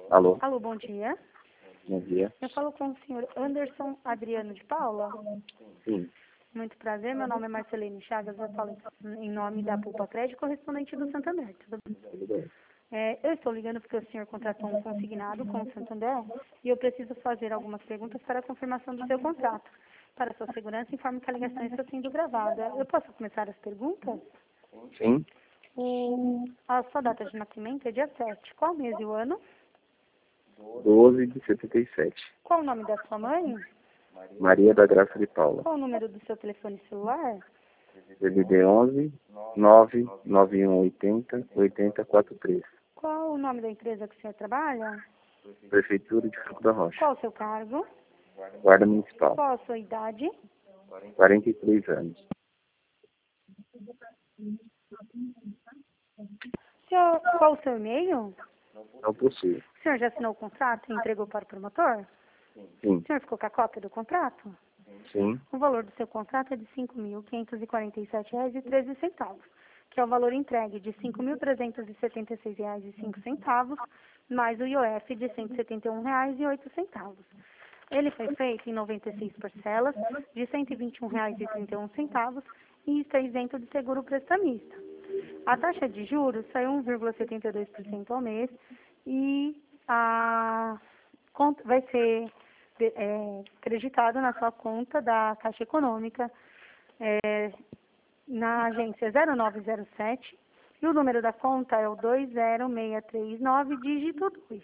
Alô, Alô, bom dia. bom dia. Eu falo com o senhor Anderson Adriano de Paula. Sim, Muito prazer, meu nome é Marcelene Chagas, eu falo em nome da Pulpa Crédito, correspondente do Santander. Tudo bem? tudo bem. Eu estou ligando porque o senhor contratou um consignado com o Santander e eu preciso fazer algumas perguntas para a confirmação do seu contrato. Para sua segurança, informe que a ligação está sendo gravada. Eu posso começar as perguntas? Sim, A sua data de nascimento é dia 7. Qual mês e o ano? 12 de 77. Qual o nome da sua mãe? Maria da Graça de Paula. Qual o número do seu telefone celular? DDD 11 99180 8043. Qual o nome da empresa que o senhor trabalha? Prefeitura de Franco da Rocha. Qual o seu cargo? Guarda Municipal. Qual a sua idade? 43 anos. Qual o seu e-mail? Não possui. O senhor já assinou o contrato e entregou para o promotor? Sim, O senhor ficou com a cópia do contrato? sim, O valor do seu contrato é de R$ 5.547,13, que é o valor entregue de R$ 5.376,05, mais o IOF de R$ 171,08. Ele foi feito em 96 parcelas de R$ 121,31 e está isento de seguro prestamista. A taxa de juros saiu 1,72% ao mês e vai ser creditado na sua conta da Caixa Econômica na agência 0907 e o número da conta é o 20639, dígito 2.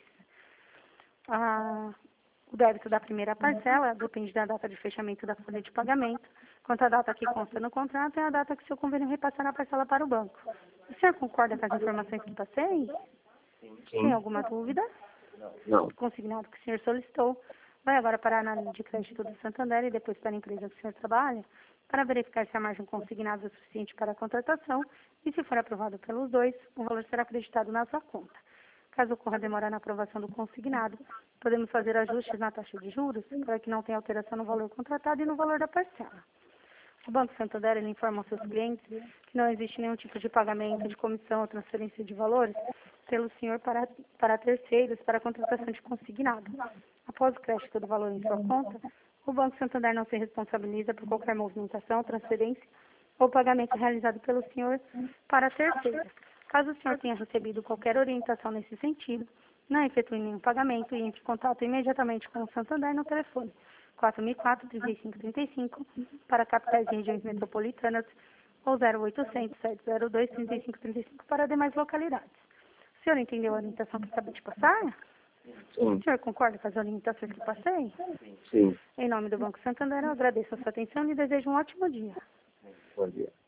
O débito da primeira parcela depende da data de fechamento da folha de pagamento, quanto a data que consta no contrato é a data que seu convênio repassar a parcela para o banco. O senhor concorda com as informações que passei? Tem sim. alguma dúvida? Não, O consignado que o senhor solicitou vai agora para a análise de crédito do Santander e depois para a empresa que o senhor trabalha, para verificar se a margem consignada é suficiente para a contratação e, se for aprovado pelos dois, o valor será acreditado na sua conta. Caso ocorra demora na aprovação do consignado, podemos fazer ajustes na taxa de juros para que não tenha alteração no valor contratado e no valor da parcela. O Banco Santander ele informa aos seus clientes que não existe nenhum tipo de pagamento de comissão ou transferência de valores pelo senhor para terceiros para a contratação de consignado. Após o crédito do valor em sua conta, o Banco Santander não se responsabiliza por qualquer movimentação, transferência ou pagamento realizado pelo senhor para terceiros. Caso o senhor tenha recebido qualquer orientação nesse sentido, não efetue nenhum pagamento e entre em contato imediatamente com o Santander no telefone 4004-3535 para capitais e regiões metropolitanas ou 0800-702-3535 para demais localidades. O senhor entendeu a orientação que acabei de passar? sim, O senhor concorda com as orientações que passei? sim. Em nome do Banco Santander, eu agradeço a sua atenção e desejo um ótimo dia. Bom dia.